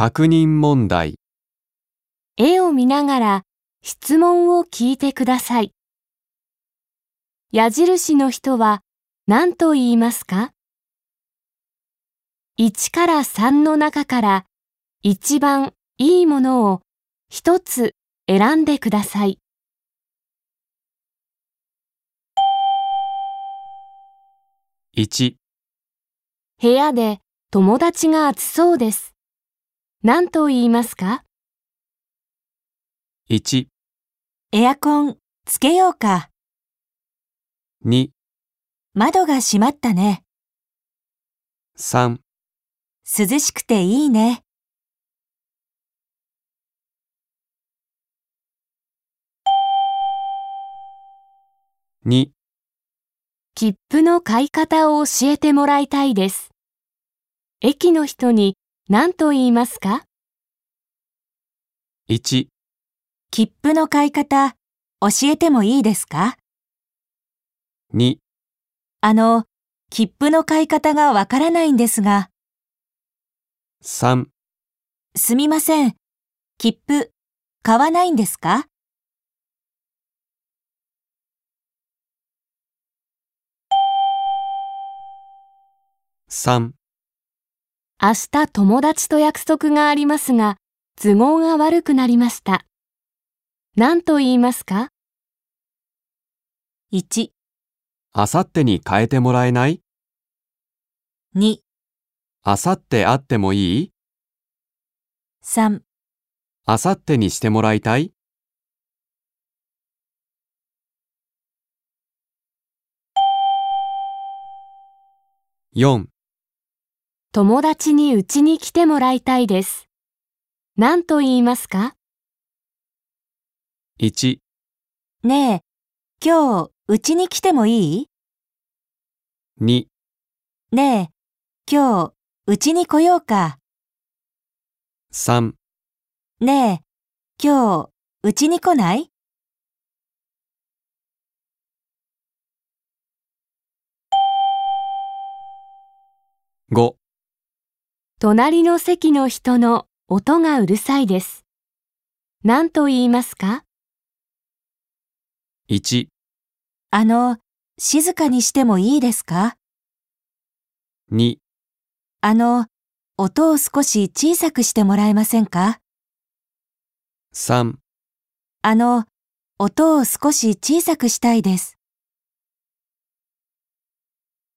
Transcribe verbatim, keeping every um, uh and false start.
確認問題。 絵を見ながら質問を聞いてください。矢印の人は何と言いますか？いちからさんの中から一番いいものを一つ選んでください。 いち、 部屋で友達が暑そうです。何と言いますか？ いち、 エアコンつけようか。 に、 窓が閉まったね。 さん、 涼しくていいね。 に、 切符の買い方を教えてもらいたいです。駅の人に何と言いますか？ いち、 切符の買い方、教えてもいいですか？ に、 あの、切符の買い方がわからないんですが。 さん、 すみません。切符、買わないんですか？ さん、 明日友達と約束がありますが、都合が悪くなりました。何と言いますか？ いち、 あさってに変えてもらえない？ に、 あさって会ってもいい？ さん、 あさってにしてもらいたい？よん、 友達にうちに来てもらいたいです。何と言いますか？ いち、 ねえ、今日、うちに来てもいい？ に、 ねえ、今日、うちに来ようか。 さん、 ねえ、今日、うちに来ない？ ご、 隣の席の人の音がうるさいです。何と言いますか？ いち、 あの、静かにしてもいいですか？ に、 あの、音を少し小さくしてもらえませんか？ さん、 あの、音を少し小さくしたいです。